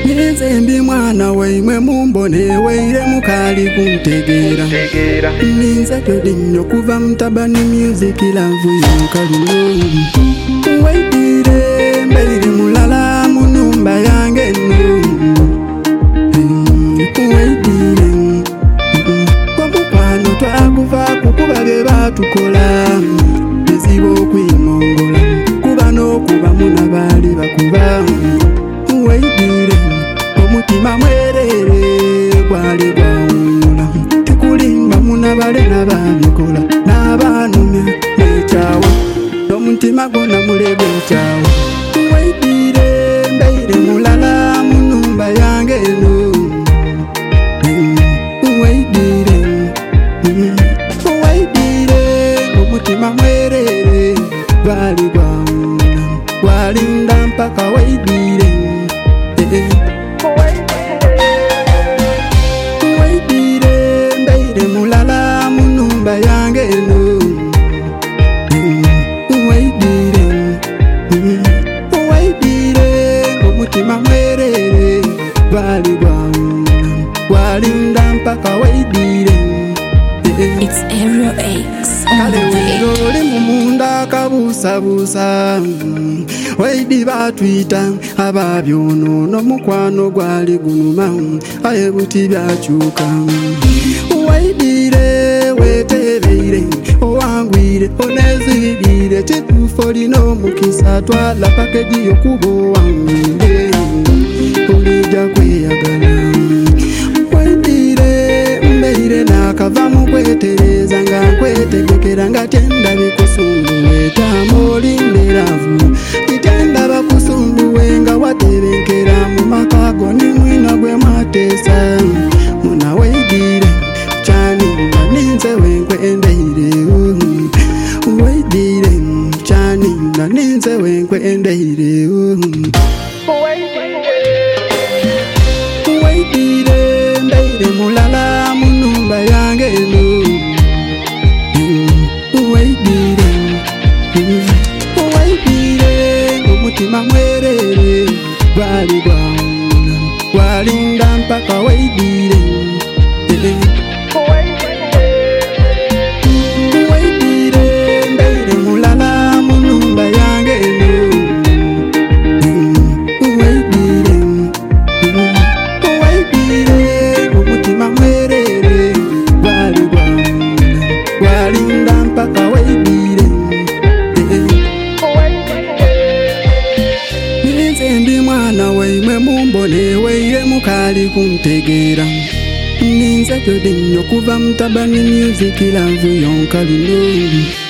Nizembi mwana waimwe mumbone weire mukali kuntegera ninze twedinyo kuva Mutabani Music Love yonkaluno waidire mbeire mulala munumba yange no waidire kwamukwano twakuva kukuba bye batukola bizibu okwimongola kuba n'okuba munabali bakuba waidire omutima mwerere gwali gwawula tikulimba munabale nababikola n'abanumya n'ekyawa n'omutima gwonna mulebe ekyawa waidire mbeire mulala munumba yange eno waidire waidire omutima mwerere gwali gwawula gwalinda mpaka waidire waidire mbeire mulala munumba yange eno waidire waidire omutima mwerere gwali gwawula gwalinda mpaka waidire. It's Aerial X on the way. Kale mumunda kabusabusa waidi batwita ababyono n'omukwano gwali gunuma ayebuti byakyuka waidire wetereire owangwire onezidire kituufu olina omukisa twala pakeji yokuba wangwire olijja kweyagala waidire mbeire nakava mu kwetereza nga nkwetegekera nga tenda bikusunduwe tamolinderavu itenda bakusunduwe nga waterenkera mu makago ni mwina gwe mateesa muna waidire kyaninda ninze wenkwendeire waidire kyaninda ninze wenkwendeire waidire mbeire mulala munumba yange eno waidire waidire omutima mwerere gwali gwawula gwalinda mpaka waidire waidire mbeire mulala munumba yange eno waidire waidire omutima mwerere gwali gwawula gwalinda mpaka waidire. Nizembi mwana waimwe mumbone weire mukali kuntegera ninze twedinyo kuva Mutabani Music Love yonkaluno.